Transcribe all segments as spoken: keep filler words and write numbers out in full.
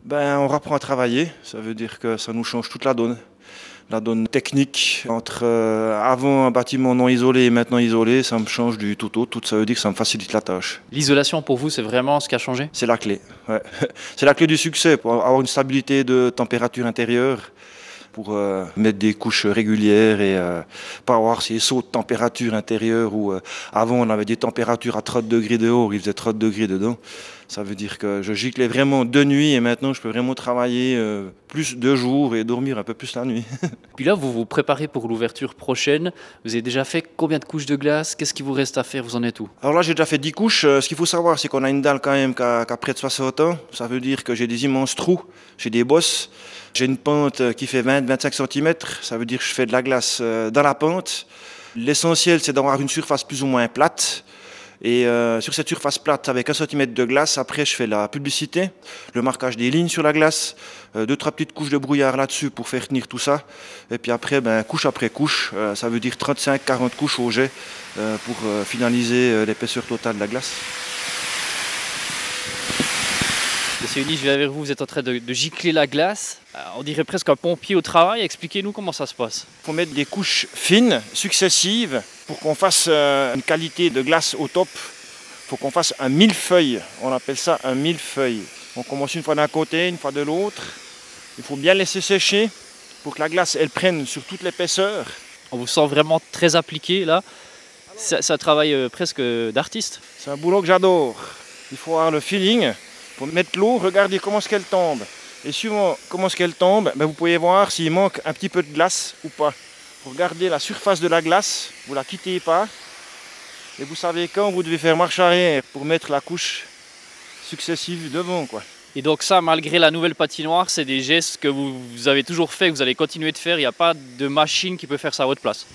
Ben, on apprend à travailler, ça veut dire que ça nous change toute la donne. La donne technique entre euh, avant un bâtiment non isolé et maintenant isolé, ça me change du tout au tout, ça veut dire que ça me facilite la tâche. L'isolation pour vous, c'est vraiment ce qui a changé? C'est la clé, ouais. C'est la clé du succès pour avoir une stabilité de température intérieure, pour euh, mettre des couches régulières et euh, pas avoir ces sauts de température intérieure où euh, avant on avait des températures à trente degrés dehors, il faisait trente degrés dedans. Ça veut dire que je giclais vraiment de nuit et maintenant je peux vraiment travailler euh, plus de jour et dormir un peu plus la nuit. Puis là, vous vous préparez pour l'ouverture prochaine. Vous avez déjà fait combien de couches de glace? Qu'est-ce qui vous reste à faire? Vous en êtes où? Alors là j'ai déjà fait dix couches. Euh, Ce qu'il faut savoir c'est qu'on a une dalle quand même qui a, qui a près de soixante ans. Ça veut dire que j'ai des immenses trous, j'ai des bosses. J'ai une pente qui fait vingt à vingt-cinq centimètres, ça veut dire que je fais de la glace dans la pente. L'essentiel, c'est d'avoir une surface plus ou moins plate. Et euh, sur cette surface plate, avec un centimètre de glace, après je fais la publicité, le marquage des lignes sur la glace, euh, deux, trois petites couches de brouillard là-dessus pour faire tenir tout ça. Et puis après, ben, couche après couche, euh, ça veut dire trente-cinq à quarante couches au jet euh, pour euh, finaliser euh, l'épaisseur totale de la glace. Monsieur Uni, je viens vers vous, vous êtes en train de, de gicler la glace. On dirait presque un pompier au travail. Expliquez-nous comment ça se passe. Il faut mettre des couches fines, successives, pour qu'on fasse une qualité de glace au top. Il faut qu'on fasse un millefeuille. On appelle ça un millefeuille. On commence une fois d'un côté, une fois de l'autre. Il faut bien laisser sécher pour que la glace elle prenne sur toute l'épaisseur. On vous sent vraiment très appliqué là. C'est un travail presque d'artiste. C'est un boulot que j'adore. Il faut avoir le feeling. Il faut mettre l'eau, regardez comment est-ce qu'elle tombe. Et suivant comment est-ce qu'elle tombe, ben vous pouvez voir s'il manque un petit peu de glace ou pas. Vous regardez la surface de la glace, vous ne la quittez pas. Et vous savez quand vous devez faire marche arrière pour mettre la couche successive devant, quoi. Et donc ça, malgré la nouvelle patinoire, c'est des gestes que vous, vous avez toujours fait, que vous allez continuer de faire. Il n'y a pas de machine qui peut faire ça à votre place.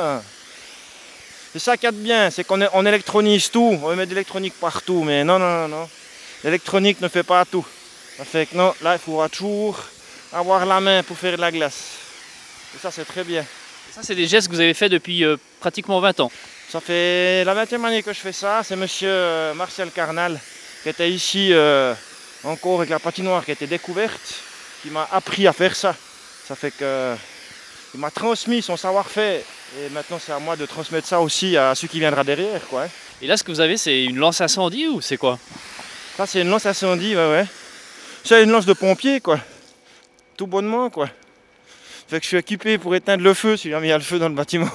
C'est ça qu'il y a de bien, c'est qu'on on électronise tout. On veut mettre de l'électronique partout, mais non, non, non. L'électronique ne fait pas tout. Ça fait que non, là, il faudra toujours avoir la main pour faire de la glace. Et ça, c'est très bien. Et ça, c'est des gestes que vous avez fait depuis euh, pratiquement vingt ans. Ça fait la vingtième année que je fais ça. C'est monsieur euh, Martial Carnal qui était ici euh, encore avec la patinoire qui a été découverte, qui m'a appris à faire ça. Ça fait que il m'a transmis son savoir-faire. Et maintenant, c'est à moi de transmettre ça aussi à ceux qui viendra derrière, quoi. Et là, ce que vous avez, c'est une lance incendie ou c'est quoi? Ça, c'est une lance incendie, ouais, ouais. C'est une lance de pompier, quoi. Tout bonnement, quoi. Fait que je suis équipé pour éteindre le feu si jamais il y a le feu dans le bâtiment.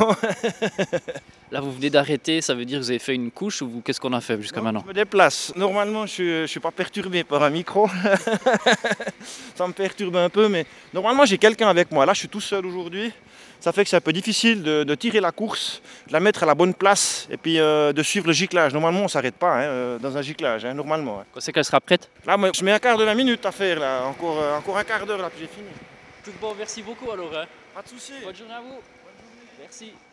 Là, vous venez d'arrêter, ça veut dire que vous avez fait une couche ou qu'est-ce qu'on a fait jusqu'à maintenant? Je me déplace. Normalement, je ne suis pas perturbé par un micro. Ça me perturbe un peu, mais normalement, j'ai quelqu'un avec moi. Là, je suis tout seul aujourd'hui. Ça fait que c'est un peu difficile de, de tirer la course, de la mettre à la bonne place et puis euh, de suivre le giclage. Normalement, on ne s'arrête pas hein, dans un giclage, hein, normalement. Hein. Quand c'est qu'elle sera prête? Là, moi, je mets un quart de la minute à faire, là. Encore, euh, encore un quart d'heure, là, puis j'ai fini. Tout bon, merci beaucoup alors. Hein. Pas de souci. Bonne journée à vous. Bonne journée. Merci.